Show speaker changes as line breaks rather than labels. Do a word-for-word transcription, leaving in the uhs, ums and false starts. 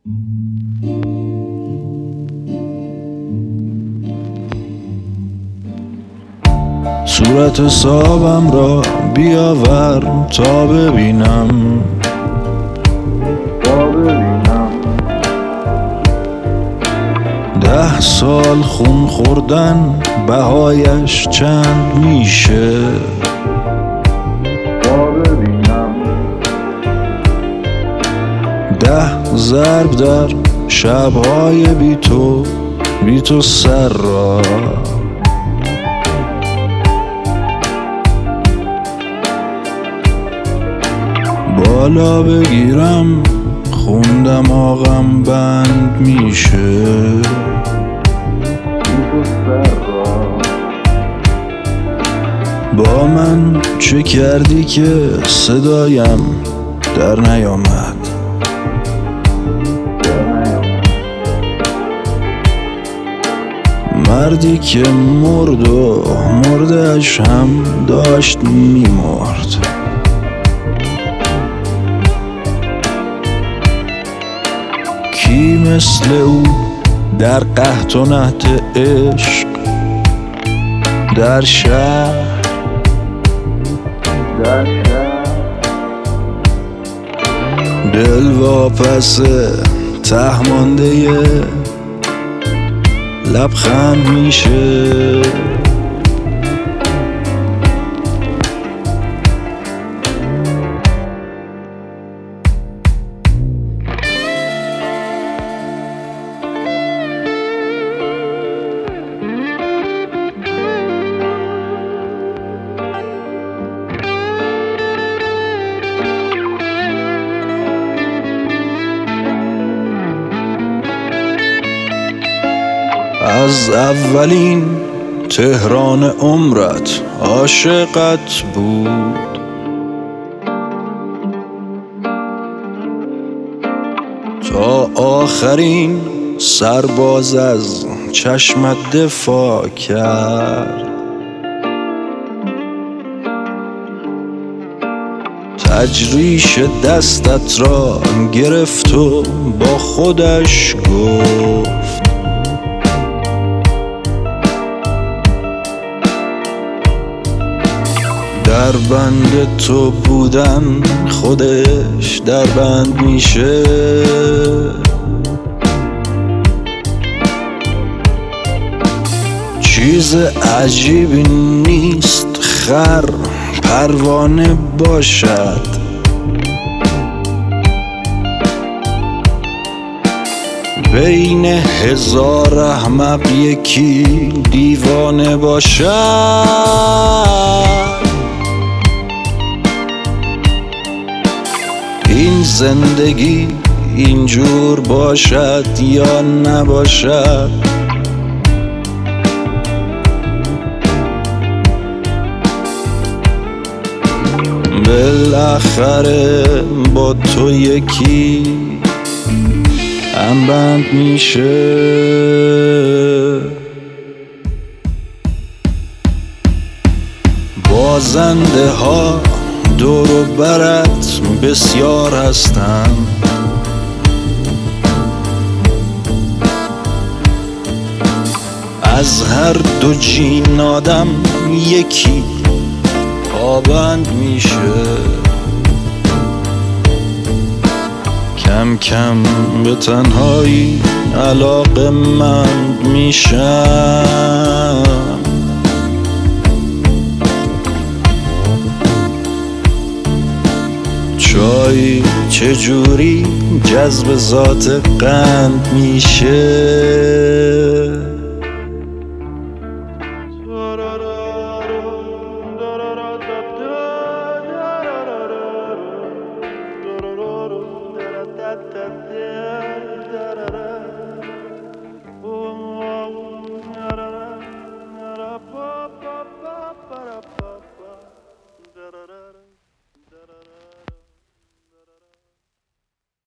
صورت صابم را بیاور تا ببینم تا ببینم ده سال خون خوردن بهایش چند میشه تا ببینم ده ضرب در شبهای بی تو بی تو سر را بالا بگیرم خون دماغم بند میشه با من چه کردی که صدایم در نیامد مردی که مرد و مردش هم داشت میمرد کی مثل او در قحط و نحت عشق در شهر در شهر دل واپس ته مانده لبخند میشه از اولین تهران عمرت عاشقت بود تا آخرین سرباز از چشمت دفاع کرد تجریش دستت را گرفت و با خودش گفت در بند تو بودن خودش در بند میشه چیز عجیبی نیست خر پروانه باشد بین هزار احمق یکی دیوانه باشد این زندگی اینجور باشد یا نباشد بالاخره با تو یکی هم بند میشه بازنده ها دور و برت بسیار هستن از هر دو جین آدم یکی پابند میشه کم کم به تنهایی علاقه‌مند میشم چای چجوری جذب ذات قند میشه